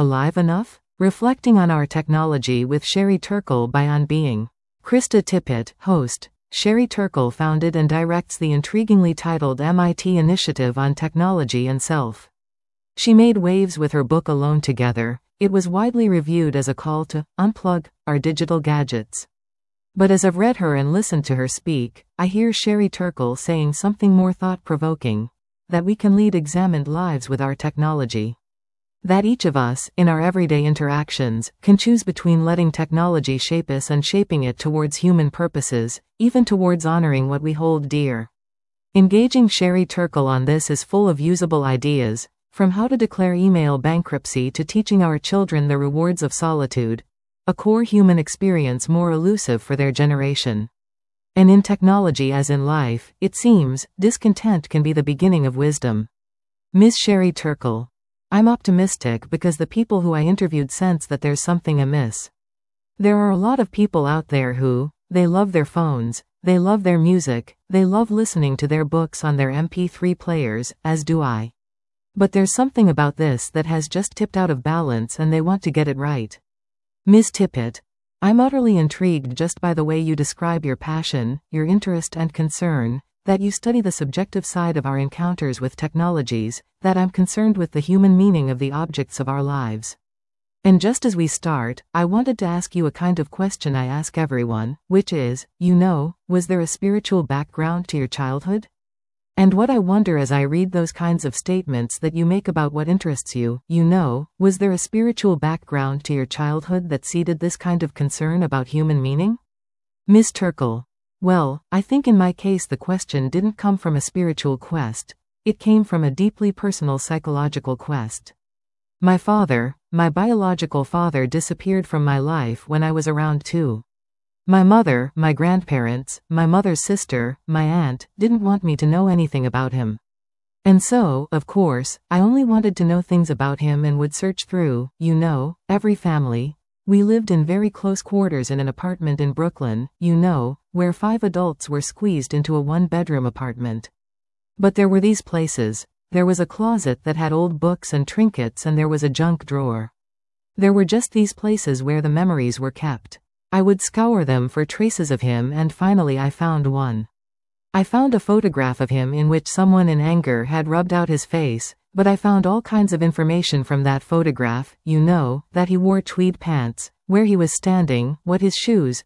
alive enough? Reflecting on Our Technology with Sherry Turkle by On Being. Krista Tippett, host. Sherry Turkle founded and directs the intriguingly titled MIT Initiative on Technology and Self. She made waves with her book Alone Together. It was widely reviewed as a call to unplug our digital gadgets. But as I've read her and listened to her speak, I hear Sherry Turkle saying something more thought-provoking, that we can lead examined lives with our technology. That each of us, in our everyday interactions, can choose between letting technology shape us and shaping it towards human purposes, even towards honoring what we hold dear. Engaging Sherry Turkle on this is full of usable ideas, from how to declare email bankruptcy to teaching our children the rewards of solitude, a core human experience more elusive for their generation. And in technology as in life, it seems, discontent can be the beginning of wisdom. Ms. Sherry Turkle. I'm optimistic because the people who I interviewed sense that there's something amiss. There are a lot of people out there who, they love their phones, they love their music, they love listening to their books on their MP3 players, as do I. But there's something about this that has just tipped out of balance and they want to get it right. Ms. Tippett. I'm utterly intrigued just by the way you describe your passion, your interest and concern, that you study the subjective side of our encounters with technologies, that I'm concerned with the human meaning of the objects of our lives. And just as we start, I wanted to ask you a kind of question I ask everyone, which is, was there a spiritual background to your childhood? And what I wonder as I read those kinds of statements that you make about what interests you, was there a spiritual background to your childhood that seeded this kind of concern about human meaning? Ms. Turkle. Well, I think in my case the question didn't come from a spiritual quest. It came from a deeply personal psychological quest. My father, my biological father, disappeared from my life when I was around 2. My mother, my grandparents, my mother's sister, my aunt, didn't want me to know anything about him. And so, of course, I only wanted to know things about him and would search through, every family. We lived in very close quarters in an apartment in Brooklyn, where 5 adults were squeezed into a 1-bedroom apartment. But there were these places. There was a closet that had old books and trinkets and there was a junk drawer. There were just these places where the memories were kept. I would scour them for traces of him and finally I found one. I found a photograph of him in which someone in anger had rubbed out his face, but I found all kinds of information from that photograph, that he wore tweed pants, where he was standing, what his shoes,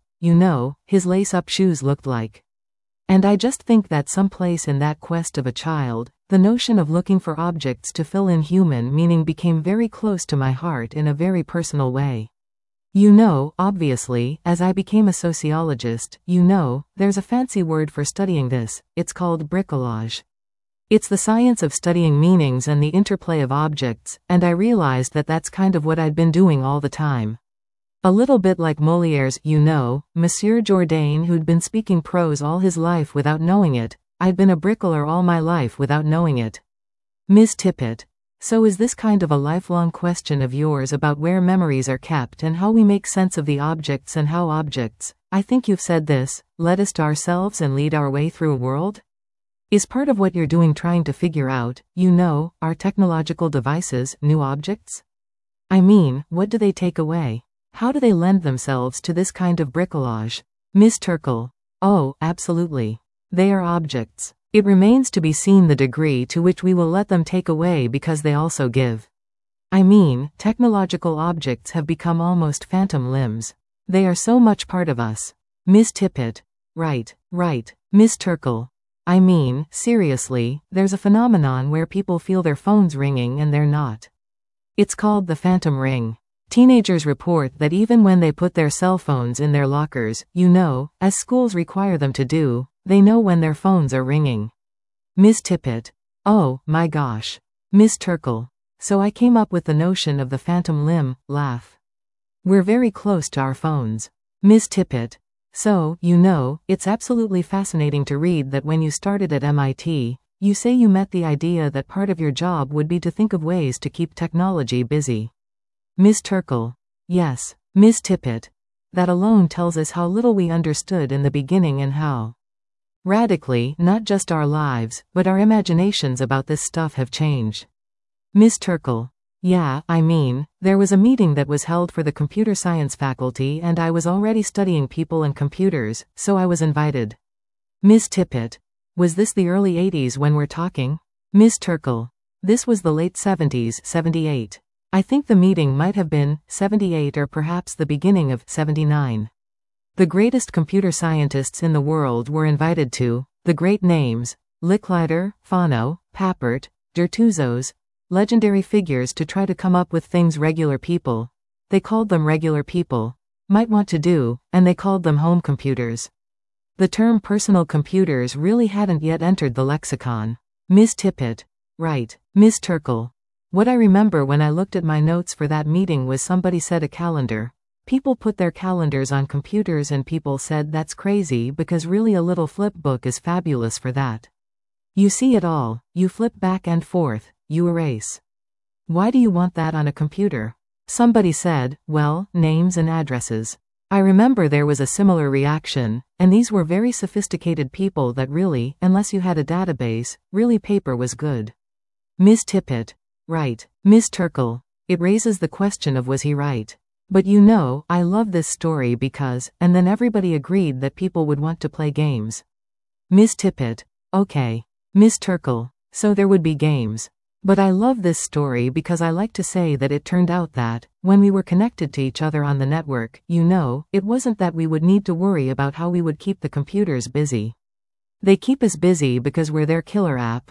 his lace-up shoes looked like. And I just think that someplace in that quest of a child, the notion of looking for objects to fill in human meaning became very close to my heart in a very personal way. Obviously, as I became a sociologist, there's a fancy word for studying this, it's called bricolage. It's the science of studying meanings and the interplay of objects, and I realized that that's kind of what I'd been doing all the time. A little bit like Molière's, Monsieur Jourdain, who'd been speaking prose all his life without knowing it. I'd been a bricoler all my life without knowing it. Ms. Tippett. So is this kind of a lifelong question of yours about where memories are kept and how we make sense of the objects and how objects, I think you've said this, led us to ourselves and lead our way through a world? Is part of what you're doing trying to figure out, our technological devices, new objects? I mean, what do they take away? How do they lend themselves to this kind of bricolage? Ms. Turkle. Oh, absolutely. They are objects. It remains to be seen the degree to which we will let them take away because they also give. I mean, technological objects have become almost phantom limbs. They are so much part of us. Ms. Tippett. Right. Ms. Turkle. I mean, seriously, there's a phenomenon where people feel their phones ringing and they're not. It's called the phantom ring. Teenagers report that even when they put their cell phones in their lockers, as schools require them to do, they know when their phones are ringing. Ms. Tippett. Oh, my gosh. Ms. Turkle. So I came up with the notion of the phantom limb, laugh. We're very close to our phones. Ms. Tippett. So, it's absolutely fascinating to read that when you started at MIT, you say you met the idea that part of your job would be to think of ways to keep technology busy. Ms. Turkle. Yes. Ms. Tippett. That alone tells us how little we understood in the beginning and how radically, not just our lives, but our imaginations about this stuff have changed. Ms. Turkle. Yeah, I mean, there was a meeting that was held for the computer science faculty and I was already studying people and computers, so I was invited. Ms. Tippett. Was this the early 80s when we're talking? Ms. Turkle. This was the late 70s, 78. I think the meeting might have been 78 or perhaps the beginning of 79. The greatest computer scientists in the world were invited to, the great names, Licklider, Fano, Papert, Dertouzos, legendary figures to try to come up with things regular people, they called them regular people, might want to do, and they called them home computers. The term personal computers really hadn't yet entered the lexicon. Ms. Tippett. Right. Ms. Turkle. What I remember when I looked at my notes for that meeting was somebody said a calendar. People put their calendars on computers and people said that's crazy because really a little flip book is fabulous for that. You see it all, you flip back and forth, you erase. Why do you want that on a computer? Somebody said, well, names and addresses. I remember there was a similar reaction, and these were very sophisticated people that really, unless you had a database, really paper was good. Ms. Tippett. Right. Ms. Turkle. It raises the question of was he right? But you know, I love this story because, and then everybody agreed that people would want to play games. Ms. Tippett. Okay. Ms. Turkle. So there would be games. But I love this story because I like to say that it turned out that, when we were connected to each other on the network, you know, it wasn't that we would need to worry about how we would keep the computers busy. They keep us busy because we're their killer app,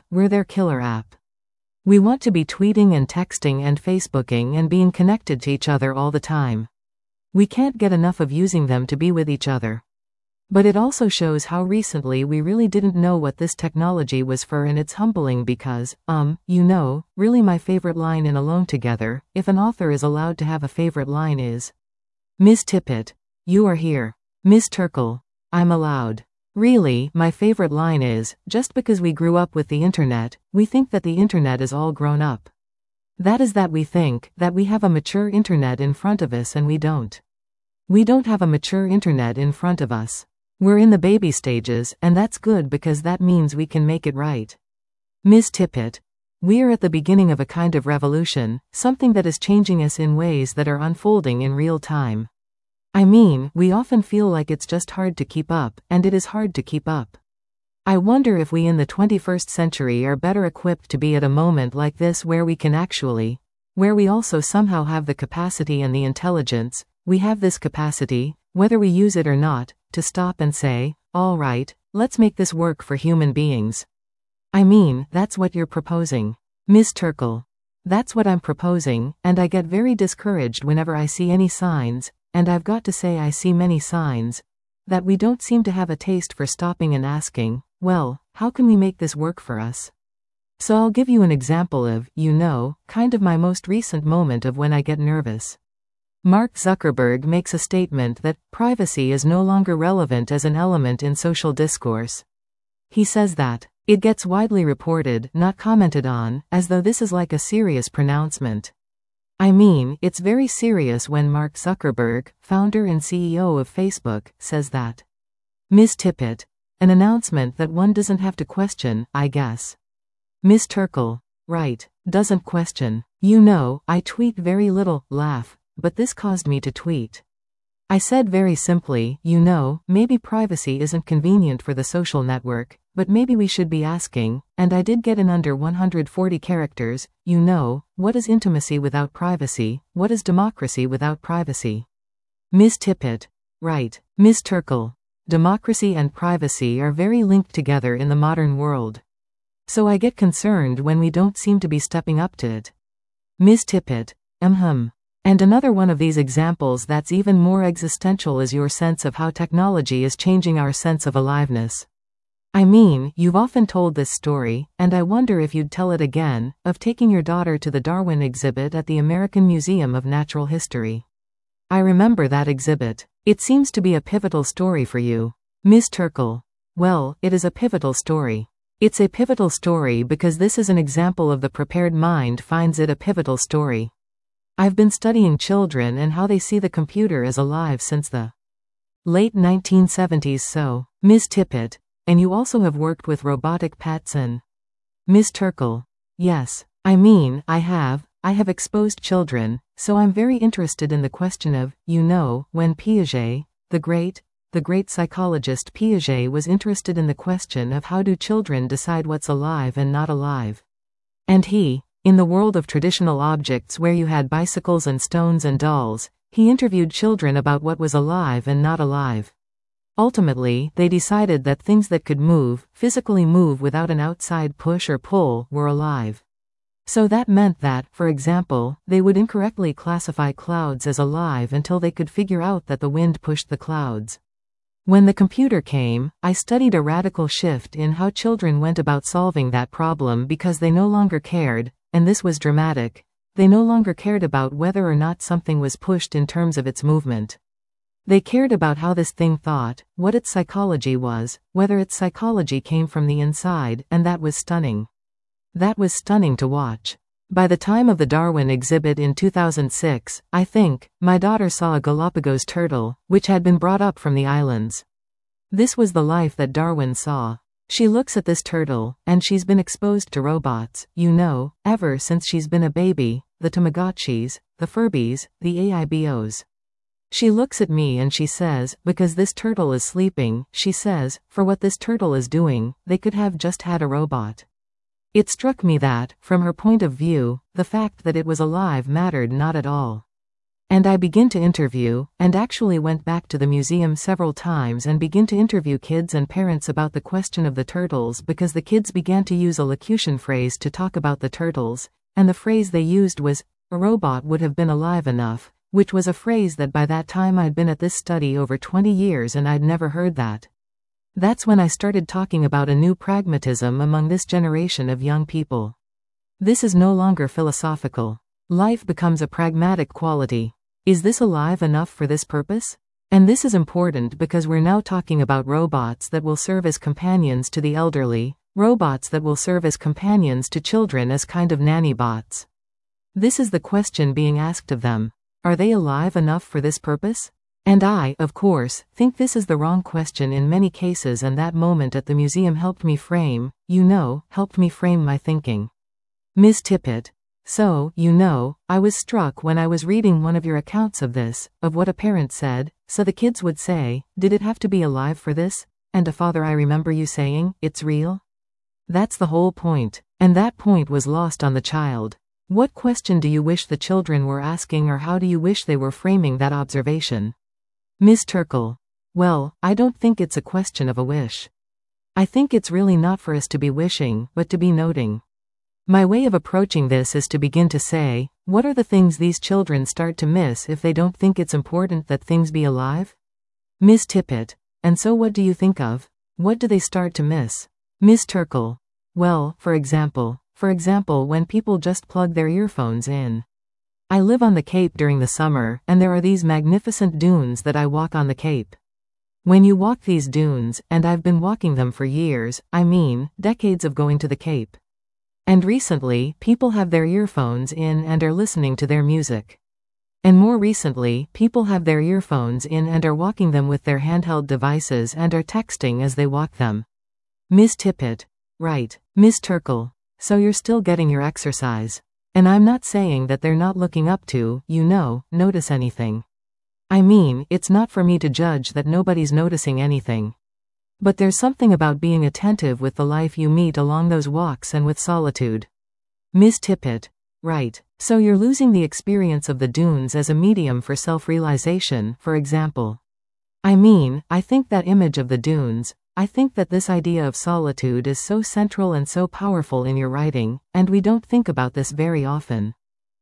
We want to be tweeting and texting and Facebooking and being connected to each other all the time. We can't get enough of using them to be with each other. But it also shows how recently we really didn't know what this technology was for, and it's humbling because, you know, really my favorite line in Alone Together, if an author is allowed to have a favorite line, is Ms. Tippett. You are here. Ms. Turkle. I'm allowed. Really, my favorite line is, just because we grew up with the internet, we think that the internet is all grown up. That is that we think that we have a mature internet in front of us and we don't. We don't have a mature internet in front of us. We're in the baby stages, and that's good because that means we can make it right. Ms. Tippett. We're at the beginning of a kind of revolution, something that is changing us in ways that are unfolding in real time. I mean, we often feel like it's just hard to keep up, and it is hard to keep up. I wonder if we in the 21st century are better equipped to be at a moment like this where we can actually, where we also somehow have the capacity and the intelligence, we have this capacity, whether we use it or not, to stop and say, all right, let's make this work for human beings. I mean, that's what you're proposing. Ms. Turkle. That's what I'm proposing, and I get very discouraged whenever I see any signs, and I've got to say I see many signs, that we don't seem to have a taste for stopping and asking, well, how can we make this work for us? So I'll give you an example of, you know, kind of my most recent moment of when I get nervous. Mark Zuckerberg makes a statement that privacy is no longer relevant as an element in social discourse. He says that it gets widely reported, not commented on, as though this is like a serious pronouncement. I mean, it's very serious when Mark Zuckerberg, founder and CEO of Facebook, says that. Ms. Tippett. An announcement that one doesn't have to question, I guess. Ms. Turkle. Right, doesn't question. You know, I tweet very little, laugh. But this caused me to tweet. I said very simply, you know, maybe privacy isn't convenient for the social network, but maybe we should be asking, and I did get in under 140 characters, you know, what is intimacy without privacy, what is democracy without privacy? Ms. Tippett. Right. Ms. Turkle. Democracy and privacy are very linked together in the modern world. So I get concerned when we don't seem to be stepping up to it. Ms. Tippett. And another one of these examples that's even more existential is your sense of how technology is changing our sense of aliveness. I mean, you've often told this story, and I wonder if you'd tell it again, of taking your daughter to the Darwin exhibit at the American Museum of Natural History. I remember that exhibit. It seems to be a pivotal story for you. Ms. Turkle. Well, it is a pivotal story. It's a pivotal story because this is an example of the prepared mind finds it a pivotal story. I've been studying children and how they see the computer as alive since the late 1970s. So, Ms. Tippett, and you also have worked with robotic pets and Ms. Turkle. Yes, I mean, I have, I have exposed children, so I'm very interested in the question of, when Piaget, the great psychologist Piaget was interested in the question of how do children decide what's alive and not alive. And he, in the world of traditional objects where you had bicycles and stones and dolls, he interviewed children about what was alive and not alive. Ultimately, they decided that things that could move, physically move without an outside push or pull, were alive. So that meant that, for example, they would incorrectly classify clouds as alive until they could figure out that the wind pushed the clouds. When the computer came, I studied a radical shift in how children went about solving that problem because they no longer cared, and this was dramatic, they no longer cared about whether or not something was pushed in terms of its movement. They cared about how this thing thought, what its psychology was, whether its psychology came from the inside, and that was stunning. That was stunning to watch. By the time of the Darwin exhibit in 2006, I think, my daughter saw a Galapagos turtle, which had been brought up from the islands. This was the life that Darwin saw. She looks at this turtle, and she's been exposed to robots, ever since she's been a baby, the Tamagotchis, the Furbies, the AIBOs. She looks at me and she says, because this turtle is sleeping, she says, for what this turtle is doing, they could have just had a robot. It struck me that, from her point of view, the fact that it was alive mattered not at all. And I began to interview, and actually went back to the museum several times and began to interview kids and parents about the question of the turtles because the kids began to use a locution phrase to talk about the turtles, and the phrase they used was, a robot would have been alive enough, which was a phrase that by that time I'd been at this study over 20 years and I'd never heard that. That's when I started talking about a new pragmatism among this generation of young people. This is no longer philosophical. Life becomes a pragmatic quality. Is this alive enough for this purpose? And this is important because we're now talking about robots that will serve as companions to the elderly, robots that will serve as companions to children as kind of nanny bots. This is the question being asked of them. Are they alive enough for this purpose? And I, of course, think this is the wrong question in many cases, and that moment at the museum helped me frame my thinking. Ms. Tippett. So, I was struck when I was reading one of your accounts of this, of what a parent said, so the kids would say, did it have to be alive for this? And a father, I remember you saying, it's real? That's the whole point. And that point was lost on the child. What question do you wish the children were asking, or how do you wish they were framing that observation? Ms. Turkle. Well, I don't think it's a question of a wish. I think it's really not for us to be wishing, but to be noting. My way of approaching this is to begin to say, what are the things these children start to miss if they don't think it's important that things be alive? Ms. Tippett. And so what do you think of? What do they start to miss? Ms. Turkle. Well, for example, when people just plug their earphones in. I live on the Cape during the summer, and there are these magnificent dunes that I walk on the Cape. When you walk these dunes, and I've been walking them for years, I mean, decades of going to the Cape. And recently, people have their earphones in and are listening to their music. And more recently, people have their earphones in and are walking them with their handheld devices and are texting as they walk them. Ms. Tippett. Right. Ms. Turkle. So you're still getting your exercise. And I'm not saying that they're not looking up to, notice anything. I mean, it's not for me to judge that nobody's noticing anything. But there's something about being attentive with the life you meet along those walks and with solitude. Ms. Tippett. Right. So you're losing the experience of the dunes as a medium for self-realization, for example. I mean, I think that image of the dunes, I think that this idea of solitude is so central and so powerful in your writing, and we don't think about this very often.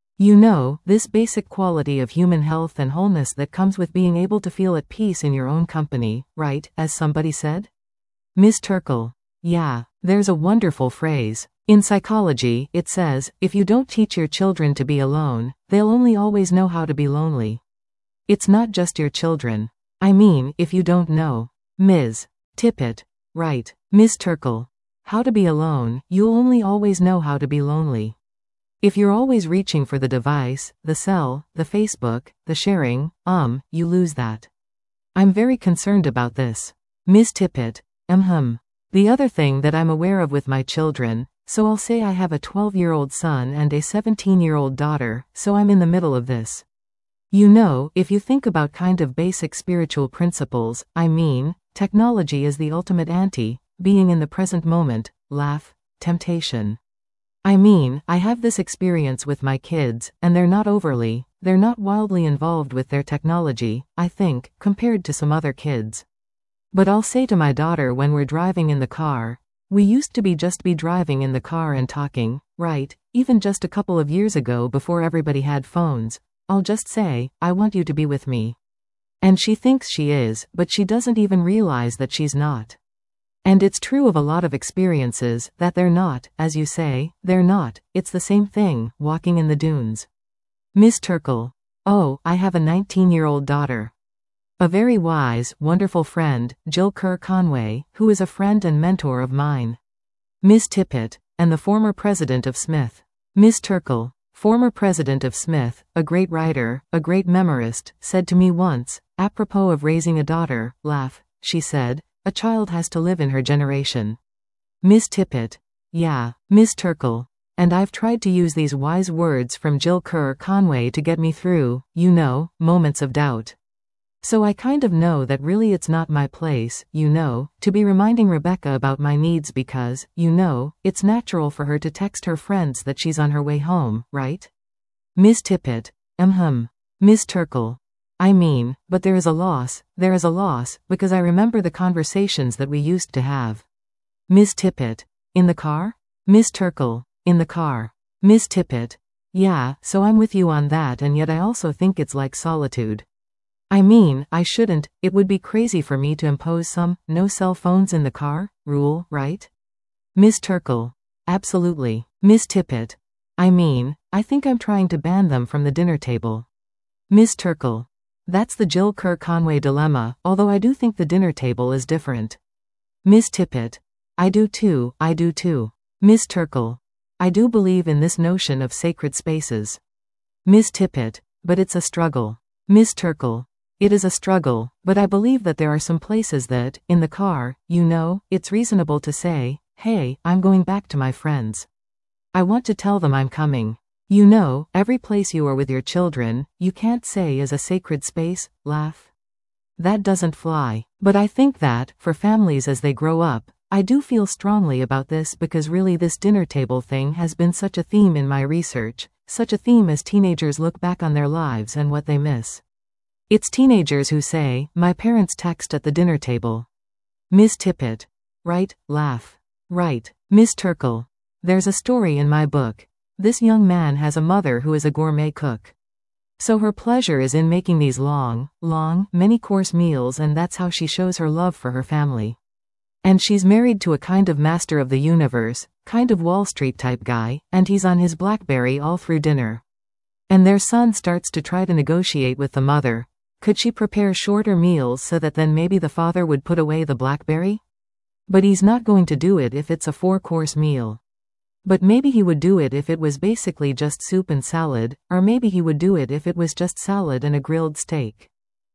This basic quality of human health and wholeness that comes with being able to feel at peace in your own company, right, as somebody said? Ms. Turkle. Yeah, there's a wonderful phrase. In psychology, it says, if you don't teach your children to be alone, they'll only always know how to be lonely. It's not just your children. I mean, if you don't know. Ms. Tippett. Right. Ms. Turkle. How to be alone, you'll only always know how to be lonely. If you're always reaching for the device, the cell, the Facebook, the sharing, you lose that. I'm very concerned about this. Ms. Tippett. The other thing that I'm aware of with my children, So I'll say I have a 12-year-old son and a 17-year-old daughter, so I'm in the middle of this. You know, if you think about kind of basic spiritual principles, I mean, technology is the ultimate being in the present moment, temptation. I mean, I have this experience with my kids, and they're not wildly involved with their technology, I think, compared to some other kids. But I'll say to my daughter when we're driving in the car, we used to just be driving in the car and talking, right, even just a couple of years ago before everybody had phones. I'll just say, I want you to be with me. And she thinks she is, but she doesn't even realize that she's not. And it's true of a lot of experiences, that they're not, as you say, they're not. It's the same thing, walking in the dunes. Miss Turkle. Oh, I have a 19-year-old daughter. A very wise, wonderful friend, Jill Kerr Conway, who is a friend and mentor of mine. Miss Tippett, and the former president of Smith. Miss Turkle, former president of Smith, a great writer, a great memorist, said to me once, apropos of raising a daughter, she said, a child has to live in her generation. Miss Tippett. Yeah, Miss Turkle. And I've tried to use these wise words from Jill Kerr Conway to get me through, moments of doubt. So I kind of know that really it's not my place, to be reminding Rebecca about my needs because, it's natural for her to text her friends that she's on her way home, right? Miss Tippett. Miss Turkle. I mean, but there is a loss, because I remember the conversations that we used to have. Miss Tippett. In the car? Miss Turkle. In the car. Miss Tippett. Yeah, so I'm with you on that, and yet I also think it's like solitude. I mean, I shouldn't, it would be crazy for me to impose some no cell phones in the car rule, right? Miss Turkle. Absolutely. Miss Tippett. I mean, I think I'm trying to ban them from the dinner table. Miss Turkle. That's the Jill Kerr Conway dilemma, although I do think the dinner table is different. Miss Tippett. I do too. Miss Turkle. I do believe in this notion of sacred spaces. Miss Tippett. But it's a struggle. Miss Turkle. It is a struggle, but I believe that there are some places that, in the car, it's reasonable to say, hey, I'm going back to my friends. I want to tell them I'm coming. Every place you are with your children, you can't say is a sacred space, That doesn't fly. But I think that, for families as they grow up, I do feel strongly about this because really this dinner table thing has been such a theme in my research, such a theme as teenagers look back on their lives and what they miss. It's teenagers who say, my parents text at the dinner table. Miss Tippett. Right, Right. Miss Turkle. There's a story in my book. This young man has a mother who is a gourmet cook. So her pleasure is in making these long, many-course meals, and that's how she shows her love for her family. And she's married to a kind of master of the universe, kind of Wall Street type guy, and he's on his BlackBerry all through dinner. And their son starts to try to negotiate with the mother. Could she prepare shorter meals so that then maybe the father would put away the BlackBerry? But he's not going to do it if it's a 4-course meal. But maybe he would do it if it was basically just soup and salad, or maybe he would do it if it was just salad and a grilled steak.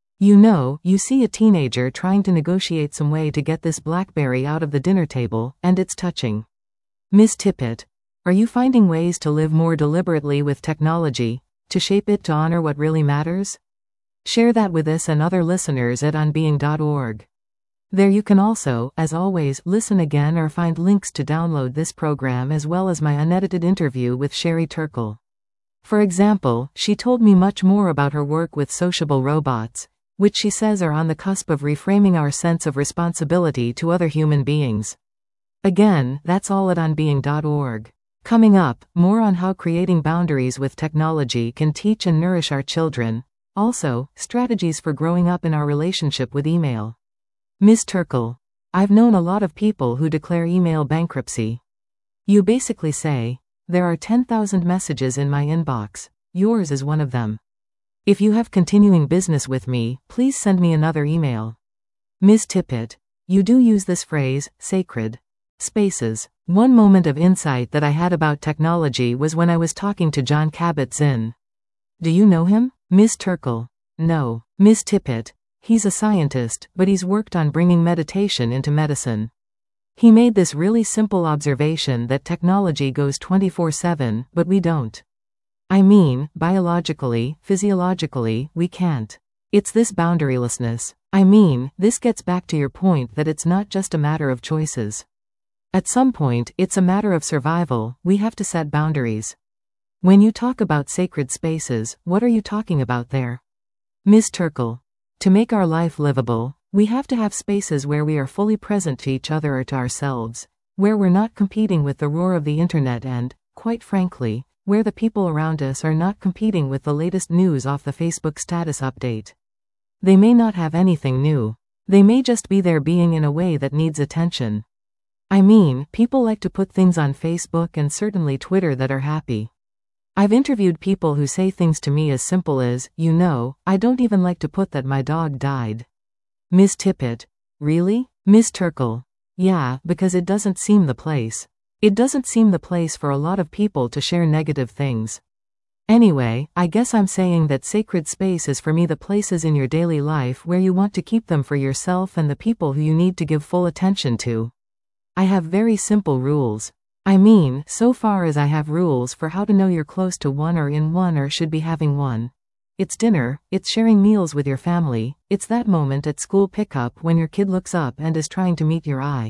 You see a teenager trying to negotiate some way to get this BlackBerry out of the dinner table, and it's touching. Miss Tippett. Are you finding ways to live more deliberately with technology, to shape it to honor what really matters? Share that with us and other listeners at onbeing.org. There you can also, as always, listen again or find links to download this program as well as my unedited interview with Sherry Turkle. For example, she told me much more about her work with sociable robots, which she says are on the cusp of reframing our sense of responsibility to other human beings. Again, that's all at onbeing.org. Coming up, more on how creating boundaries with technology can teach and nourish our children. Also, strategies for growing up in our relationship with email. Miss Turkle. I've known a lot of people who declare email bankruptcy. You basically say, there are 10,000 messages in my inbox. Yours is one of them. If you have continuing business with me, please send me another email. Miss Tippett. You do use this phrase, sacred spaces. One moment of insight that I had about technology was when I was talking to Jon Kabat-Zinn. Do you know him? Miss Turkle. No. Miss Tippett. He's a scientist, but he's worked on bringing meditation into medicine. He made this really simple observation that technology goes 24/7, but we don't. I mean, biologically, physiologically, we can't. It's this boundarylessness. I mean, this gets back to your point that it's not just a matter of choices. At some point, it's a matter of survival. We have to set boundaries. When you talk about sacred spaces, what are you talking about there? Ms. Turkle. To make our life livable, we have to have spaces where we are fully present to each other or to ourselves, where we're not competing with the roar of the internet and, quite frankly, where the people around us are not competing with the latest news off the Facebook status update. They may not have anything new. They may just be there being in a way that needs attention. I mean, people like to put things on Facebook and certainly Twitter that are happy. I've interviewed people who say things to me as simple as, I don't even like to put that my dog died. Ms. Tippett. Really? Ms. Turkle. Yeah, because it doesn't seem the place. It doesn't seem the place for a lot of people to share negative things. Anyway, I guess I'm saying that sacred space is for me the places in your daily life where you want to keep them for yourself and the people who you need to give full attention to. I have very simple rules. I mean, so far as I have rules for how to know you're close to one or in one or should be having one. It's dinner, it's sharing meals with your family, it's that moment at school pickup when your kid looks up and is trying to meet your eye.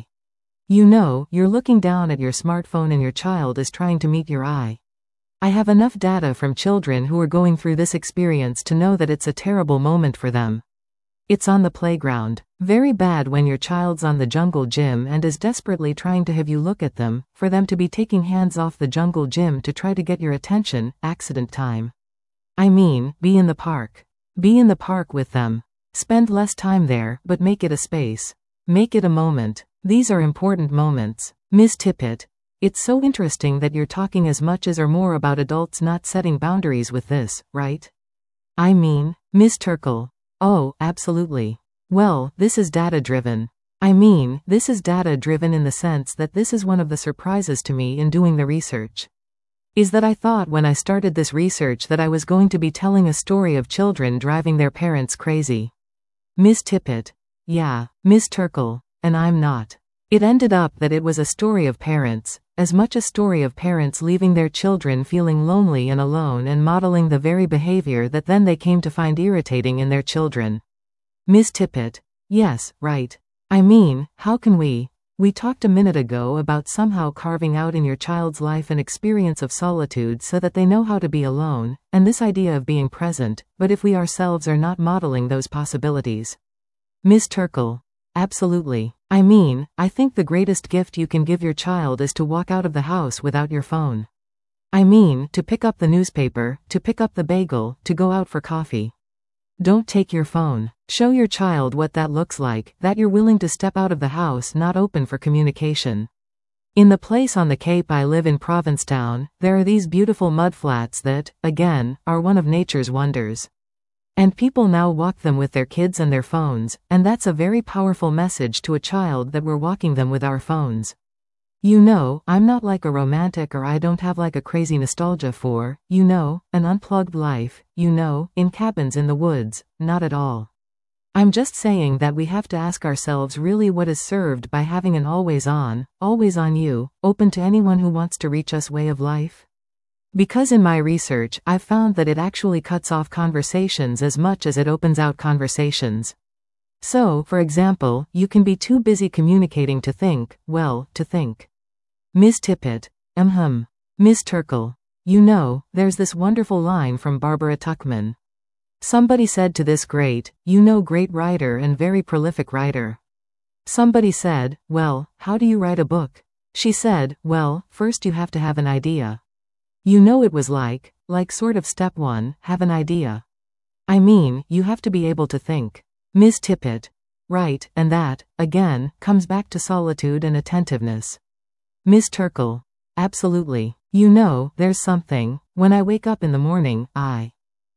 You're looking down at your smartphone and your child is trying to meet your eye. I have enough data from children who are going through this experience to know that it's a terrible moment for them. It's on the playground. Very bad when your child's on the jungle gym and is desperately trying to have you look at them, for them to be taking hands off the jungle gym to try to get your attention, accident time. I mean, be in the park. Be in the park with them. Spend less time there, but make it a space. Make it a moment. These are important moments. Ms. Tippett. It's so interesting that you're talking as much as or more about adults not setting boundaries with this, right? I mean, Ms. Turkle. Oh, absolutely. Well, this is data-driven. I mean, this is data-driven in the sense that this is one of the surprises to me in doing the research. Is that I thought when I started this research that I was going to be telling a story of children driving their parents crazy. Ms. Tippett. Yeah, Ms. Turkle. And I'm not. It ended up that it was a story of parents, as much a story of parents leaving their children feeling lonely and alone and modeling the very behavior that then they came to find irritating in their children. Ms. Tippett. Yes, right. I mean, how can we talked a minute ago about somehow carving out in your child's life an experience of solitude so that they know how to be alone, and this idea of being present, but if we ourselves are not modeling those possibilities. Ms. Turkle. Absolutely. I mean, I think the greatest gift you can give your child is to walk out of the house without your phone. I mean, to pick up the newspaper, to pick up the bagel, to go out for coffee. Don't take your phone. Show your child what that looks like, that you're willing to step out of the house not open for communication. In the place on the Cape I live in Provincetown, there are these beautiful mudflats that, again, are one of nature's wonders. And people now walk them with their kids and their phones, and that's a very powerful message to a child that we're walking them with our phones. I'm not like a romantic or I don't have like a crazy nostalgia for, an unplugged life, in cabins in the woods, not at all. I'm just saying that we have to ask ourselves really what is served by having an always on you, open to anyone who wants to reach us way of life. Because in my research, I've found that it actually cuts off conversations as much as it opens out conversations. So, for example, you can be too busy communicating to think. Ms. Tippett. Ms. Turkle. There's this wonderful line from Barbara Tuchman. Somebody said to this great writer and very prolific writer. Somebody said, well, how do you write a book? She said, well, first you have to have an idea. It was like sort of step one, have an idea. I mean, you have to be able to think. Ms. Tippett. Right, and that, again, comes back to solitude and attentiveness. Ms. Turkle. Absolutely. There's something, when I wake up in the morning, the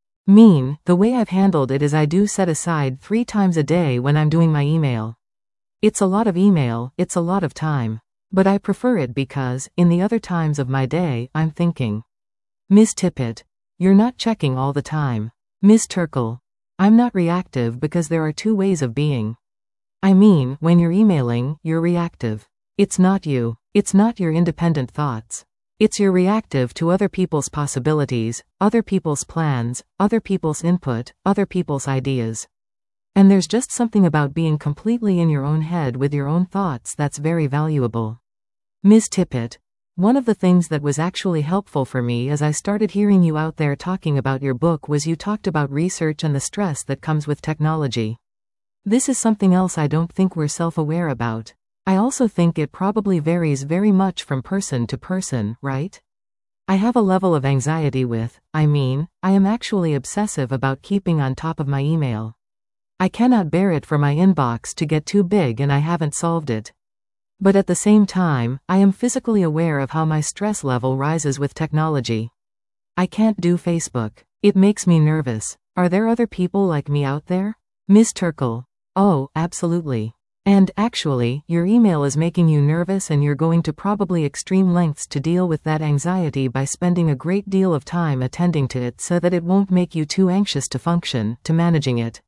way I've handled it is I do set aside 3 times a day when I'm doing my email. It's a lot of email, it's a lot of time. But I prefer it because, in the other times of my day, I'm thinking. Ms. Tippett. You're not checking all the time. Ms. Turkle. I'm not reactive because there are 2 ways of being. I mean, when you're emailing, you're reactive. It's not you. It's not your independent thoughts. It's your reactive to other people's possibilities, other people's plans, other people's input, other people's ideas. And there's just something about being completely in your own head with your own thoughts that's very valuable. Ms. Tippett, one of the things that was actually helpful for me as I started hearing you out there talking about your book was you talked about research and the stress that comes with technology. This is something else I don't think we're self-aware about. I also think it probably varies very much from person to person, right? I have a level of anxiety I am actually obsessive about keeping on top of my email. I cannot bear it for my inbox to get too big and I haven't solved it. But at the same time, I am physically aware of how my stress level rises with technology. I can't do Facebook. It makes me nervous. Are there other people like me out there? Ms. Turkle. Oh, absolutely. And, actually, your email is making you nervous and you're going to probably extreme lengths to deal with that anxiety by spending a great deal of time attending to it so that it won't make you too anxious to function, to managing it.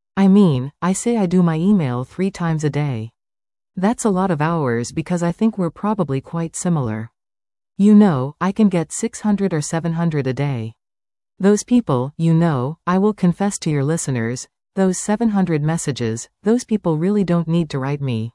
I say I do my email 3 times a day. That's a lot of hours because I think we're probably quite similar. I can get 600 or 700 a day. Those people, I will confess to your listeners, those 700 messages, those people really don't need to write me.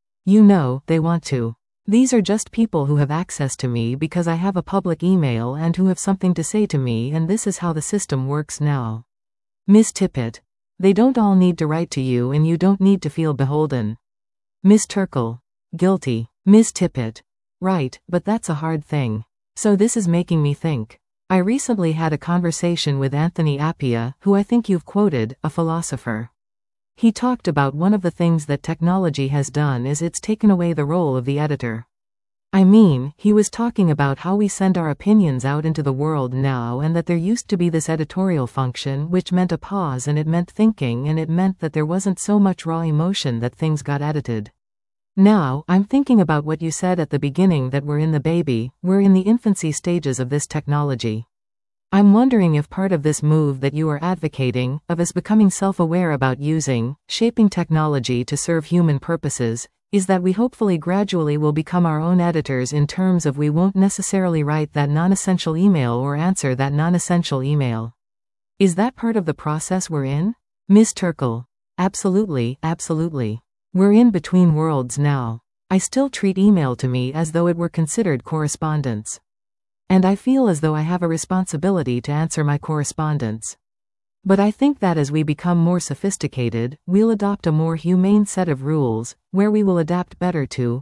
They want to. These are just people who have access to me because I have a public email and who have something to say to me, and this is how the system works now. Ms. Tippett. They don't all need to write to you and you don't need to feel beholden. Ms. Turkle. Guilty. Ms. Tippett. Right, but that's a hard thing. So this is making me think. I recently had a conversation with Anthony Appiah, who I think you've quoted, a philosopher. He talked about one of the things that technology has done is it's taken away the role of the editor. He was talking about how we send our opinions out into the world now and that there used to be this editorial function which meant a pause and it meant thinking and it meant that there wasn't so much raw emotion that things got edited. Now, I'm thinking about what you said at the beginning that we're in the infancy stages of this technology. I'm wondering if part of this move that you are advocating, of us becoming self-aware about shaping technology to serve human purposes, is that we hopefully gradually will become our own editors in terms of we won't necessarily write that non-essential email or answer that non-essential email. Is that part of the process we're in? Ms. Turkle. Absolutely, absolutely. We're in between worlds now. I still treat email to me as though it were considered correspondence. And I feel as though I have a responsibility to answer my correspondence. But I think that as we become more sophisticated, we'll adopt a more humane set of rules, where we will adapt better to,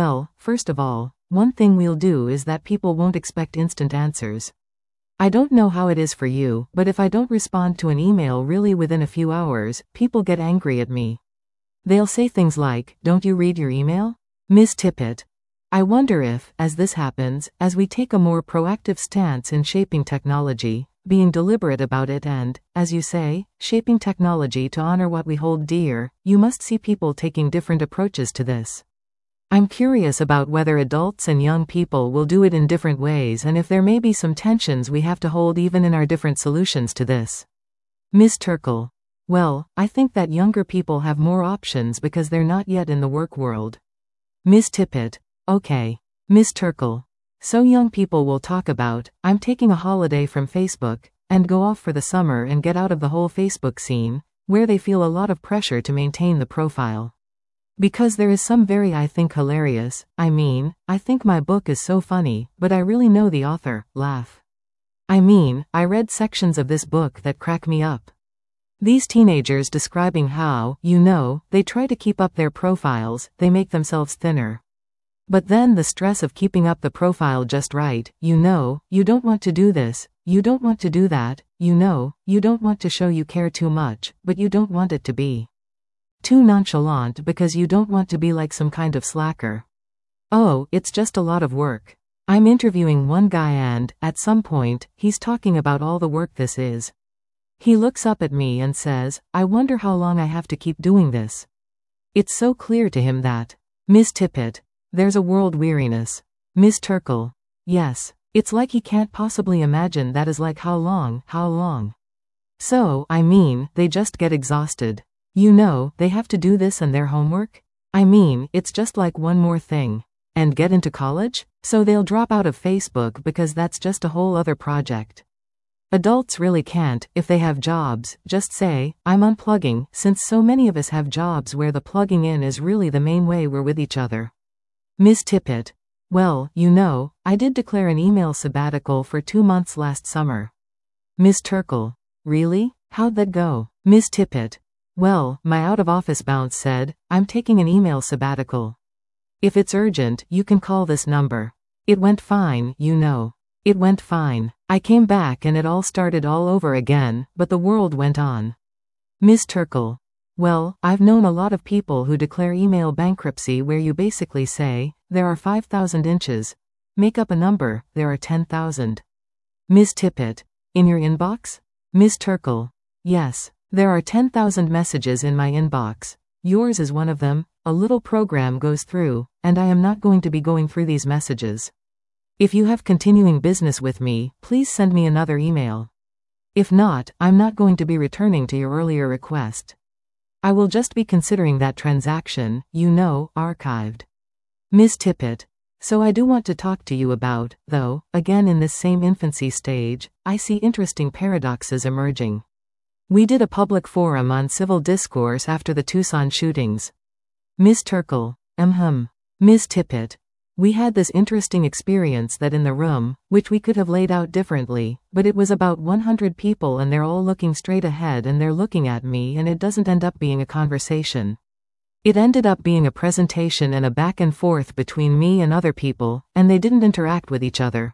first of all, one thing we'll do is that people won't expect instant answers. I don't know how it is for you, but if I don't respond to an email really within a few hours, people get angry at me. They'll say things like, "Don't you read your email?" Ms. Tippett. I wonder if, as this happens, as we take a more proactive stance in shaping technology, being deliberate about it and, as you say, shaping technology to honor what we hold dear, you must see people taking different approaches to this. I'm curious about whether adults and young people will do it in different ways and if there may be some tensions we have to hold even in our different solutions to this. Ms. Turkle. Well, I think that younger people have more options because they're not yet in the work world. Ms. Tippett. Okay. Ms. Turkle. So young people will talk about, I'm taking a holiday from Facebook, and go off for the summer and get out of the whole Facebook scene, where they feel a lot of pressure to maintain the profile. Because there is some I think hilarious, I think my book is so funny, but I really know the author, laugh. I read sections of this book that crack me up. These teenagers describing how, they try to keep up their profiles, they make themselves thinner. But then the stress of keeping up the profile just right, you don't want to do this, you don't want to do that, you don't want to show you care too much, but you don't want it to be too nonchalant because you don't want to be like some kind of slacker. Oh, it's just a lot of work. I'm interviewing one guy and, at some point, he's talking about all the work this is. He looks up at me and says, I wonder how long I have to keep doing this. It's so clear to him that, Ms. Tippett, there's a world weariness. Ms. Turkle. Yes. It's like he can't possibly imagine that is like how long. So, they just get exhausted. They have to do this and their homework? I mean, it's just like one more thing. And get into college? So they'll drop out of Facebook because that's just a whole other project. Adults really can't, if they have jobs, just say, I'm unplugging, since so many of us have jobs where the plugging in is really the main way we're with each other. Ms. Tippett. Well, you know, I did declare an email sabbatical for 2 months last summer. Ms. Turkle. Really? How'd that go? Ms. Tippett. Well, my out-of-office bounce said, I'm taking an email sabbatical. If it's urgent, you can call this number. It went fine, you know. It went fine. I came back and it all started all over again, but the world went on. Ms. Turkle. Well, I've known a lot of people who declare email bankruptcy where you basically say, there are 5,000 inches. Make up a number, there are 10,000. Ms. Tippett. In your inbox? Ms. Turkle. Yes. There are 10,000 messages in my inbox. Yours is one of them. A little program goes through, and I am not going to be going through these messages. If you have continuing business with me, please send me another email. If not, I'm not going to be returning to your earlier request. I will just be considering that transaction, you know, archived. Ms. Tippett. So I do want to talk to you about, though, again in this same infancy stage, I see interesting paradoxes emerging. We did a public forum on civil discourse after the Tucson shootings. Ms. Turkle. Ms. Tippett. We had this interesting experience that in the room, which we could have laid out differently, but it was about 100 people and they're all looking straight ahead and they're looking at me and it doesn't end up being a conversation. It ended up being a presentation and a back and forth between me and other people, and they didn't interact with each other.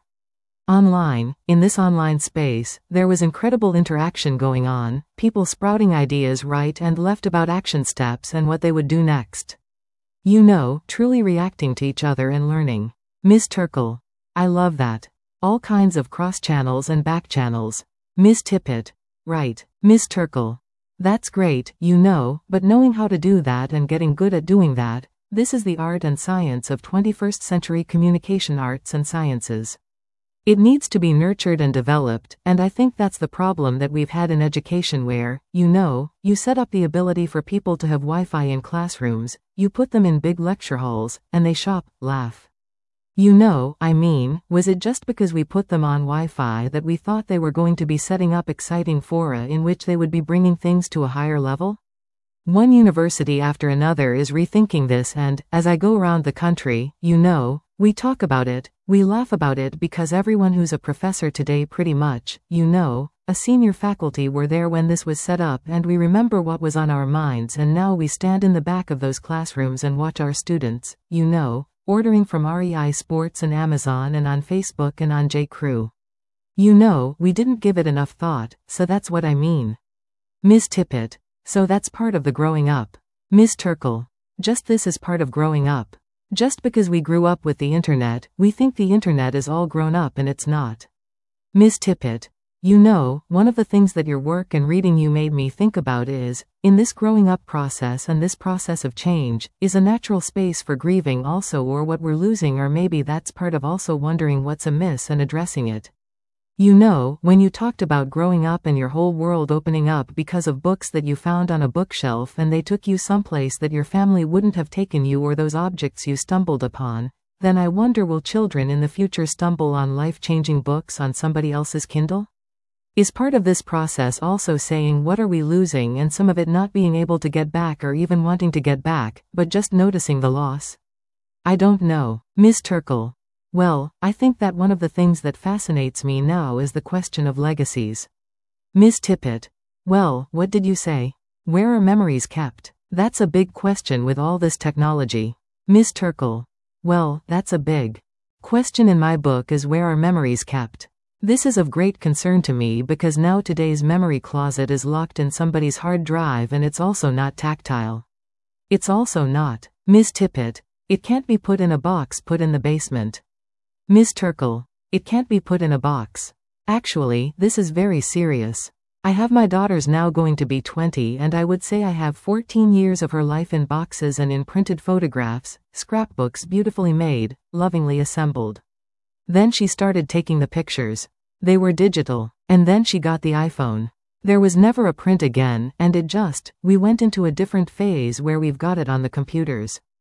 Online, in this online space, there was incredible interaction going on, people sprouting ideas right and left about action steps and what they would do next. You know, truly reacting to each other and learning. Ms. Turkle. I love that. All kinds of cross-channels and back-channels. Ms. Tippett. Right. Ms. Turkle. That's great, you know, but knowing how to do that and getting good at doing that, this is the art and science of 21st century communication arts and sciences. It needs to be nurtured and developed, and I think that's the problem that we've had in education where, you know, you set up the ability for people to have Wi-Fi in classrooms, you put them in big lecture halls, and they shop, laugh. You know, I mean, was it just because we put them on Wi-Fi that we thought they were going to be setting up exciting fora in which they would be bringing things to a higher level? One university after another is rethinking this and, as I go around the country, you know, we talk about it, we laugh about it because everyone who's a professor today pretty much, you know, a senior faculty were there when this was set up and we remember what was on our minds and now we stand in the back of those classrooms and watch our students, you know, ordering from REI Sports and Amazon and on Facebook and on J.Crew. You know, we didn't give it enough thought, so that's what I mean. Ms. Tippett. So that's part of the growing up. Ms. Turkle. Just this is part of growing up. Just because we grew up with the internet, we think the internet is all grown up and it's not. Ms. Tippett. You know, one of the things that your work and reading you made me think about is, in this growing up process and this process of change, is a natural space for grieving also or what we're losing or maybe that's part of also wondering what's amiss and addressing it. You know, when you talked about growing up and your whole world opening up because of books that you found on a bookshelf and they took you someplace that your family wouldn't have taken you or those objects you stumbled upon, then I wonder will children in the future stumble on life-changing books on somebody else's Kindle? Is part of this process also saying what are we losing and some of it not being able to get back or even wanting to get back, but just noticing the loss? I don't know. Ms. Turkle. Well, I think that one of the things that fascinates me now is the question of legacies. Ms. Tippett. Well, what did you say? Where are memories kept? That's a big question with all this technology. Ms. Turkle. Well, that's a big question in my book is where are memories kept? This is of great concern to me because now today's memory closet is locked in somebody's hard drive and it's also not tactile. It's also not. Ms. Tippett. It can't be put in a box put in the basement. Ms. Turkle. It can't be put in a box. Actually, this is very serious. I have my daughters now going to be 20 and I would say I have 14 years of her life in boxes and in printed photographs, scrapbooks beautifully made, lovingly assembled. Then she started taking the pictures. They were digital. And then she got the iPhone. There was never a print again, and we went into a different phase where we've got it on the computers.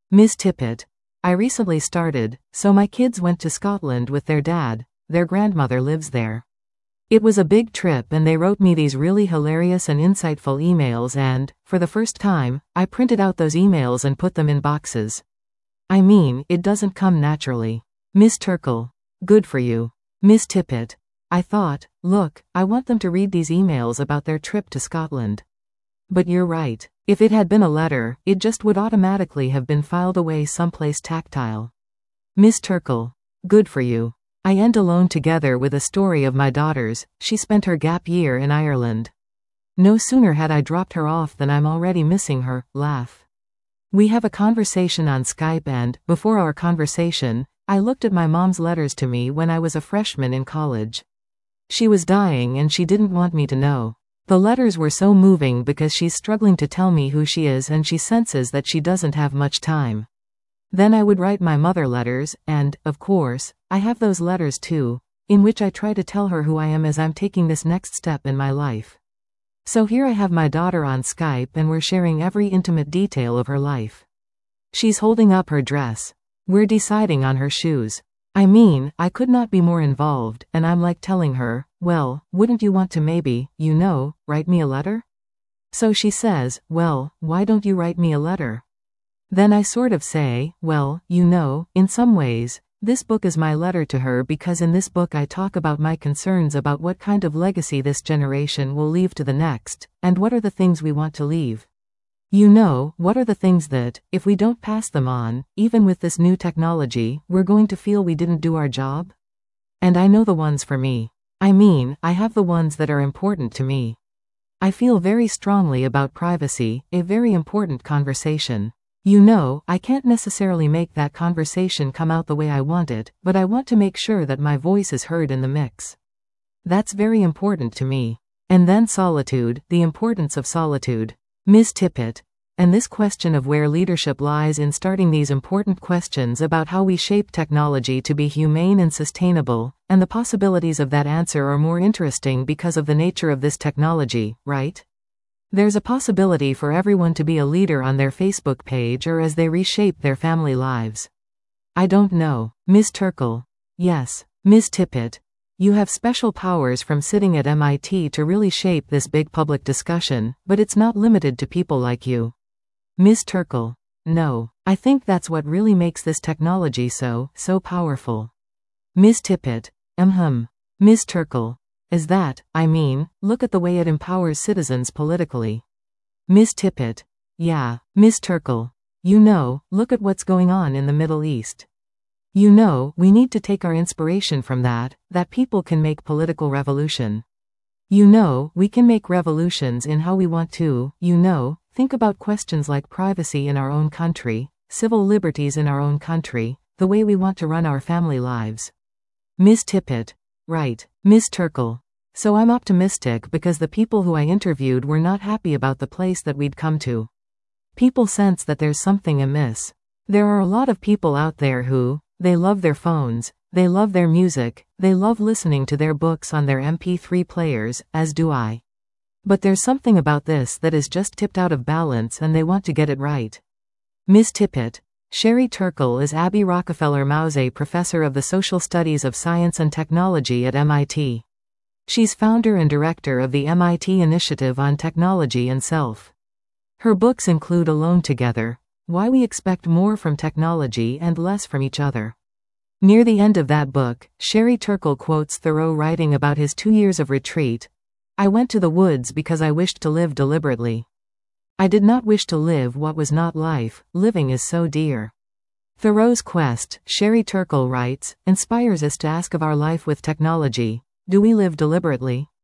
Ms. Tippett. I recently started, so my kids went to Scotland with their dad, their grandmother lives there. It was a big trip and they wrote me these really hilarious and insightful emails and, for the first time, I printed out those emails and put them in boxes. I mean, it doesn't come naturally. Ms. Turkle. Good for you. Ms. Tippett. I thought, look, I want them to read these emails about their trip to Scotland. But you're right. If it had been a letter, it just would automatically have been filed away someplace tactile. Ms. Turkle. Good for you. I end alone together with a story of my daughter's. She spent her gap year in Ireland. No sooner had I dropped her off than I'm already missing her, laugh. We have a conversation on Skype and, before our conversation, I looked at my mom's letters to me when I was a freshman in college. She was dying and she didn't want me to know. The letters were so moving because she's struggling to tell me who she is and she senses that she doesn't have much time. Then I would write my mother letters, and, of course, I have those letters too, in which I try to tell her who I am as I'm taking this next step in my life. So here I have my daughter on Skype and we're sharing every intimate detail of her life. She's holding up her dress. We're deciding on her shoes. I mean, I could not be more involved, and I'm like telling her, well, wouldn't you want to maybe, write me a letter? So she says, well, why don't you write me a letter? Then I sort of say, well, in some ways, this book is my letter to her because in this book I talk about my concerns about what kind of legacy this generation will leave to the next, and what are the things we want to leave. What are the things that, if we don't pass them on, even with this new technology, we're going to feel we didn't do our job? And I know the ones for me. I mean, I have the ones that are important to me. I feel very strongly about privacy, a very important conversation. I can't necessarily make that conversation come out the way I want it, but I want to make sure that my voice is heard in the mix. That's very important to me. And then solitude, the importance of solitude. Ms. Tippett. And this question of where leadership lies in starting these important questions about how we shape technology to be humane and sustainable, and the possibilities of that answer are more interesting because of the nature of this technology, right? There's a possibility for everyone to be a leader on their Facebook page or as they reshape their family lives. I don't know. Ms. Turkle. Yes. Ms. Tippett. You have special powers from sitting at MIT to really shape this big public discussion, but it's not limited to people like you. Ms. Turkle. No. I think that's what really makes this technology so powerful. Ms. Tippett. Ms. Turkle. Is that, look at the way it empowers citizens politically. Ms. Tippett. Yeah. Ms. Turkle. Look at what's going on in the Middle East. We need to take our inspiration from that people can make political revolution. We can make revolutions in how we want to, think about questions like privacy in our own country, civil liberties in our own country, the way we want to run our family lives. Ms. Tippett. Right. Ms. Turkle. So I'm optimistic because the people who I interviewed were not happy about the place that we'd come to. People sense that there's something amiss. There are a lot of people out there who, they love their phones, they love their music, they love listening to their books on their MP3 players, as do I. But there's something about this that is just tipped out of balance and they want to get it right. Ms. Tippett. Sherry Turkle is Abby Rockefeller Mause Professor of the Social Studies of Science and Technology at MIT. She's founder and director of the MIT Initiative on Technology and Self. Her books include Alone Together, Why We Expect More from Technology and Less from Each Other. Near the end of that book, Sherry Turkle quotes Thoreau writing about his 2 years of retreat. I went to the woods because I wished to live deliberately. I did not wish to live what was not life, living is so dear. Thoreau's quest, Sherry Turkle writes, inspires us to ask of our life with technology, do we live deliberately?